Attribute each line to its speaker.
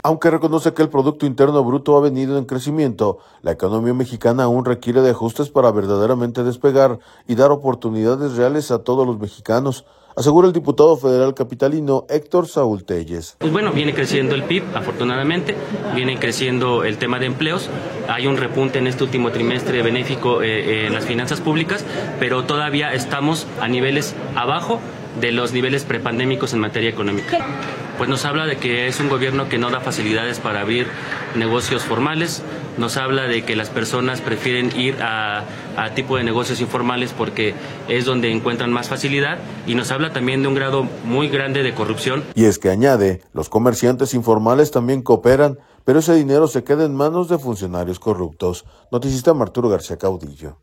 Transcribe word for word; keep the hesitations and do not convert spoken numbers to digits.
Speaker 1: Aunque reconoce que el Producto Interno Bruto ha venido en crecimiento, la economía mexicana aún requiere de ajustes para verdaderamente despegar y dar oportunidades reales a todos los mexicanos, asegura el diputado federal capitalino Héctor Saúl Telles.
Speaker 2: Pues bueno, viene creciendo el P I B, afortunadamente, viene creciendo el tema de empleos, hay un repunte en este último trimestre benéfico eh, en las finanzas públicas, pero todavía estamos a niveles abajo de los niveles prepandémicos en materia económica. Pues nos habla de que es un gobierno que no da facilidades para abrir negocios formales, nos habla de que las personas prefieren ir a, a tipo de negocios informales porque es donde encuentran más facilidad, y nos habla también de un grado muy grande de corrupción.
Speaker 1: Y es que añade, los comerciantes informales también cooperan, pero ese dinero se queda en manos de funcionarios corruptos. Noticista Arturo García Caudillo.